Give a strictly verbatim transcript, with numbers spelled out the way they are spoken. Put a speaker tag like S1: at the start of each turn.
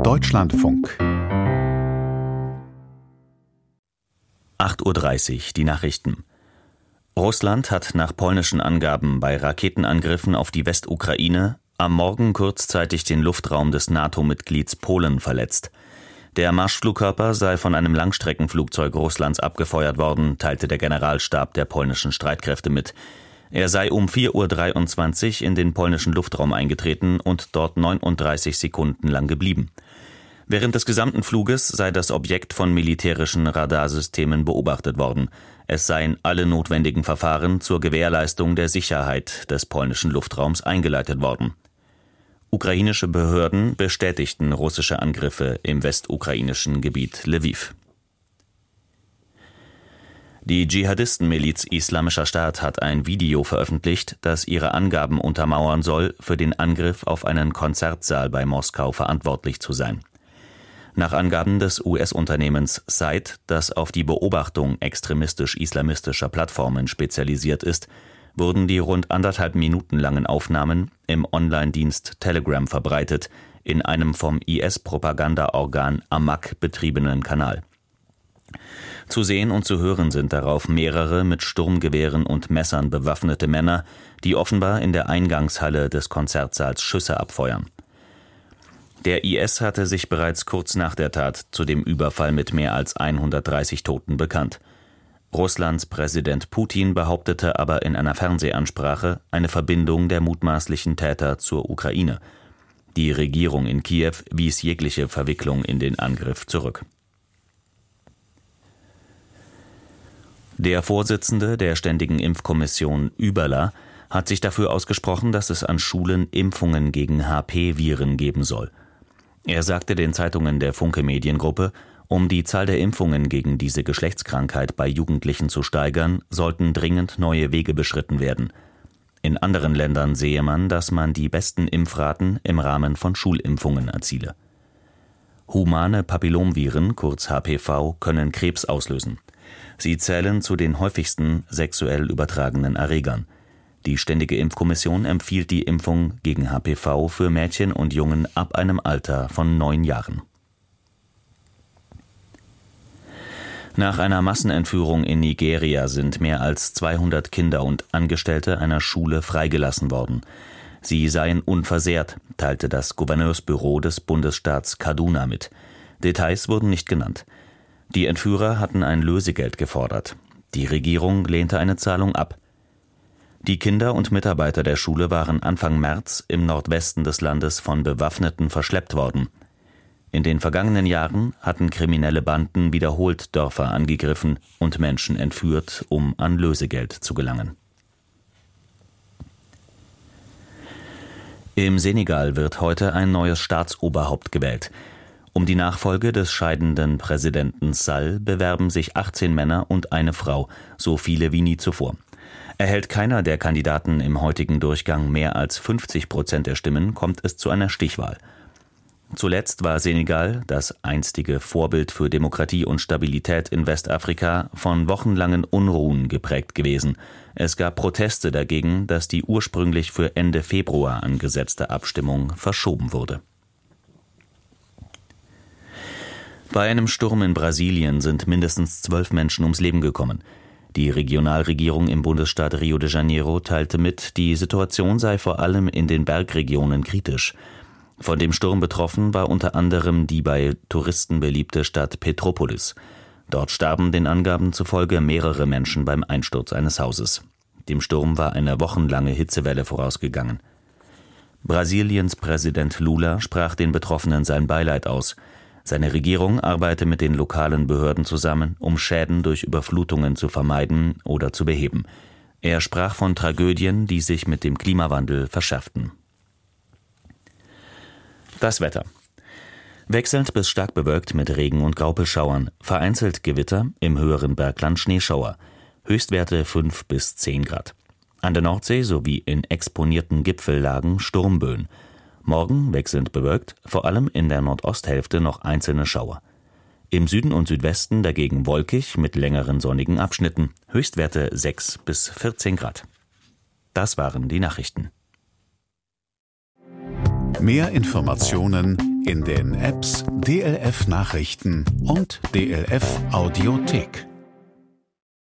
S1: Deutschlandfunk.
S2: acht Uhr dreißig, die Nachrichten. Russland hat nach polnischen Angaben bei Raketenangriffen auf die Westukraine am Morgen kurzzeitig den Luftraum des NATO-Mitglieds Polen verletzt. Der Marschflugkörper sei von einem Langstreckenflugzeug Russlands abgefeuert worden, teilte der Generalstab der polnischen Streitkräfte mit. Er sei um vier Uhr dreiundzwanzig in den polnischen Luftraum eingetreten und dort neununddreißig Sekunden lang geblieben. Während des gesamten Fluges sei das Objekt von militärischen Radarsystemen beobachtet worden. Es seien alle notwendigen Verfahren zur Gewährleistung der Sicherheit des polnischen Luftraums eingeleitet worden. Ukrainische Behörden bestätigten russische Angriffe im westukrainischen Gebiet Lwiw. Die Dschihadistenmiliz Islamischer Staat hat ein Video veröffentlicht, das ihre Angaben untermauern soll, für den Angriff auf einen Konzertsaal bei Moskau verantwortlich zu sein. Nach Angaben des U S-Unternehmens Site, das auf die Beobachtung extremistisch-islamistischer Plattformen spezialisiert ist, wurden die rund anderthalb Minuten langen Aufnahmen im Online-Dienst Telegram verbreitet, in einem vom I S-Propagandaorgan Amaq betriebenen Kanal. Zu sehen und zu hören sind darauf mehrere mit Sturmgewehren und Messern bewaffnete Männer, die offenbar in der Eingangshalle des Konzertsaals Schüsse abfeuern. Der I S hatte sich bereits kurz nach der Tat zu dem Überfall mit mehr als hundertdreißig Toten bekannt. Russlands Präsident Putin behauptete aber in einer Fernsehansprache eine Verbindung der mutmaßlichen Täter zur Ukraine. Die Regierung in Kiew wies jegliche Verwicklung in den Angriff zurück. Der Vorsitzende der Ständigen Impfkommission Überler hat sich dafür ausgesprochen, dass es an Schulen Impfungen gegen H P-Viren geben soll. Er sagte den Zeitungen der Funke Mediengruppe, um die Zahl der Impfungen gegen diese Geschlechtskrankheit bei Jugendlichen zu steigern, sollten dringend neue Wege beschritten werden. In anderen Ländern sehe man, dass man die besten Impfraten im Rahmen von Schulimpfungen erziele. Humane Papillomviren, kurz H P V, können Krebs auslösen. Sie zählen zu den häufigsten sexuell übertragenen Erregern. Die Ständige Impfkommission empfiehlt die Impfung gegen H P V für Mädchen und Jungen ab einem Alter von neun Jahren. Nach einer Massenentführung in Nigeria sind mehr als zweihundert Kinder und Angestellte einer Schule freigelassen worden. Sie seien unversehrt, teilte das Gouverneursbüro des Bundesstaats Kaduna mit. Details wurden nicht genannt. Die Entführer hatten ein Lösegeld gefordert. Die Regierung lehnte eine Zahlung ab. Die Kinder und Mitarbeiter der Schule waren Anfang März im Nordwesten des Landes von Bewaffneten verschleppt worden. In den vergangenen Jahren hatten kriminelle Banden wiederholt Dörfer angegriffen und Menschen entführt, um an Lösegeld zu gelangen. Im Senegal wird heute ein neues Staatsoberhaupt gewählt. Um die Nachfolge des scheidenden Präsidenten Sall bewerben sich achtzehn Männer und eine Frau, so viele wie nie zuvor. Erhält keiner der Kandidaten im heutigen Durchgang mehr als fünfzig Prozent der Stimmen, kommt es zu einer Stichwahl. Zuletzt war Senegal, das einstige Vorbild für Demokratie und Stabilität in Westafrika, von wochenlangen Unruhen geprägt gewesen. Es gab Proteste dagegen, dass die ursprünglich für Ende Februar angesetzte Abstimmung verschoben wurde. Bei einem Sturm in Brasilien sind mindestens zwölf Menschen ums Leben gekommen. Die Regionalregierung im Bundesstaat Rio de Janeiro teilte mit, die Situation sei vor allem in den Bergregionen kritisch. Von dem Sturm betroffen war unter anderem die bei Touristen beliebte Stadt Petrópolis. Dort starben den Angaben zufolge mehrere Menschen beim Einsturz eines Hauses. Dem Sturm war eine wochenlange Hitzewelle vorausgegangen. Brasiliens Präsident Lula sprach den Betroffenen sein Beileid aus. Seine Regierung arbeite mit den lokalen Behörden zusammen, um Schäden durch Überflutungen zu vermeiden oder zu beheben. Er sprach von Tragödien, die sich mit dem Klimawandel verschärften. Das Wetter. Wechselnd bis stark bewölkt mit Regen- und Graupelschauern, vereinzelt Gewitter, im höheren Bergland Schneeschauer. Höchstwerte fünf bis zehn Grad. An der Nordsee sowie in exponierten Gipfellagen Sturmböen. Morgen wechselnd bewölkt, vor allem in der Nordosthälfte noch einzelne Schauer. Im Süden und Südwesten dagegen wolkig mit längeren sonnigen Abschnitten. Höchstwerte sechs bis vierzehn Grad. Das waren die Nachrichten.
S1: Mehr Informationen in den Apps D L F Nachrichten und D L F Audiothek.